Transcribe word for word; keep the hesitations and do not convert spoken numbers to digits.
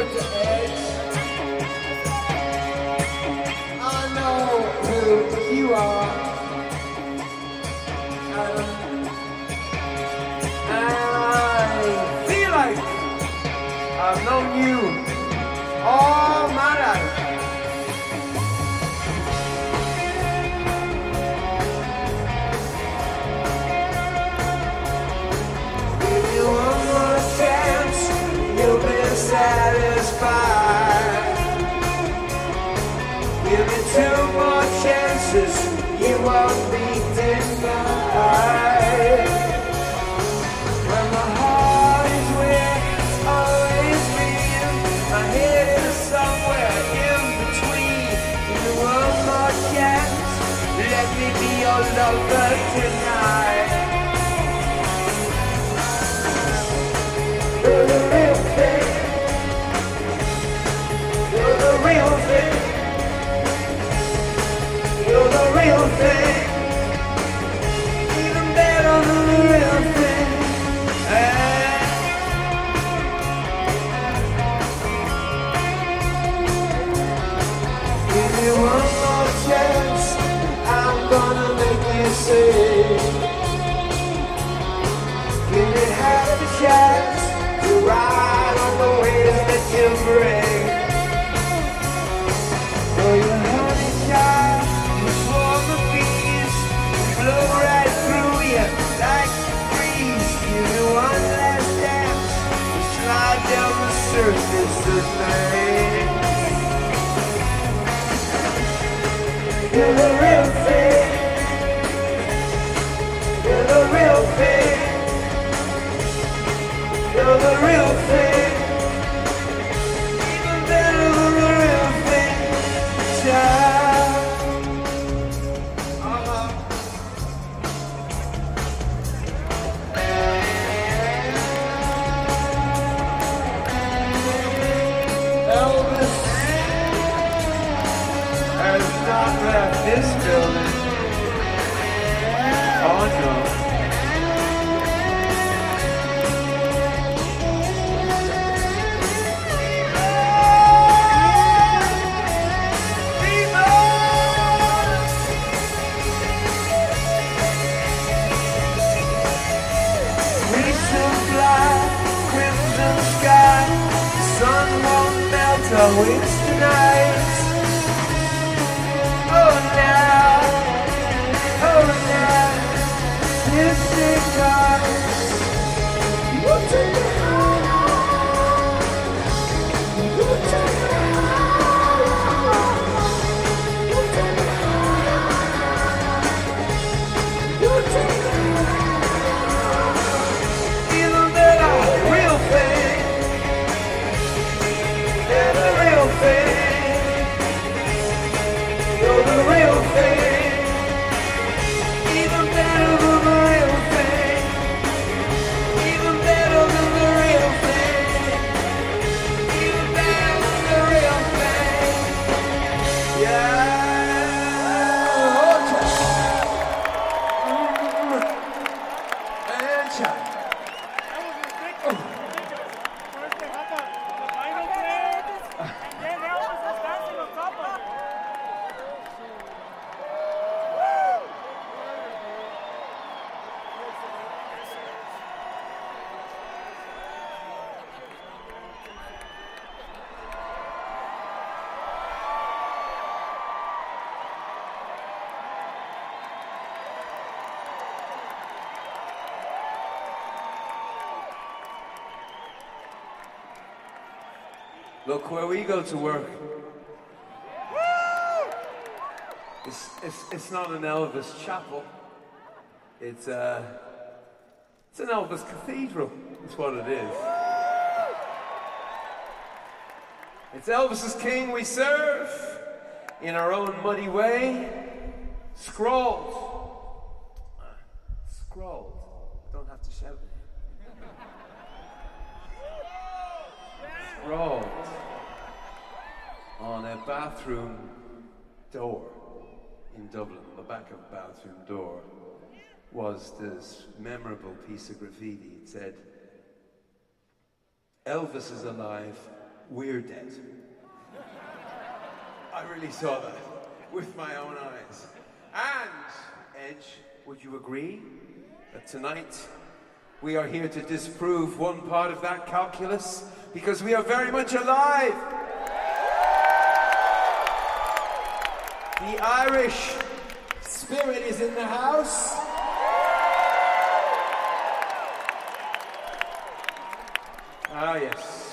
at the edge. I know who you are. Um, and I feel like I've known you all my life. Give you one more chance, you'll be satisfied. Give me two more chances, you won't be denied. When my heart is weak, it's always real. My head is somewhere in between. Give me one more chance, let me be your lover tonight. You're the real thing. You're the real thing. You're the real thing. Even better than the real thing. Ah. Give me one more chance, I'm gonna make you see. Give me half a chance to ride on the waves that you bring. Oh, you honey child, you swarm the bees, blow right through you like a breeze. Give me one last dance, slide down the surface of things. You're the real thing. You're the real thing. You're the real thing. Even better than the real thing, child. Uh-huh. Elvis has not left this building. Oh no. Our wings tonight. Oh now, oh now, this is ours. You take it high. You take it high. You take it high. You take it high. Even better, real thing. You're the real thing. You're the real thing. Even better than the real thing. Even better than the real thing. Even better than the real thing. Yeah. Okay. Mm-hmm. And check. Oh. Look, where we go to work, it's, it's, it's not an Elvis chapel. It's, uh, it's an Elvis cathedral. That's what it is. It's Elvis's king we serve in our own muddy way. Scrawled. Scrawled. Don't have to shout it. Scrawled on a bathroom door in Dublin, the back of a bathroom door, was this memorable piece of graffiti. It said, Elvis is alive, we're dead. I really saw that with my own eyes. And, Edge, would you agree that tonight we are here to disprove one part of that calculus? Because we are very much alive. The Irish spirit is in the house. Ah, yes.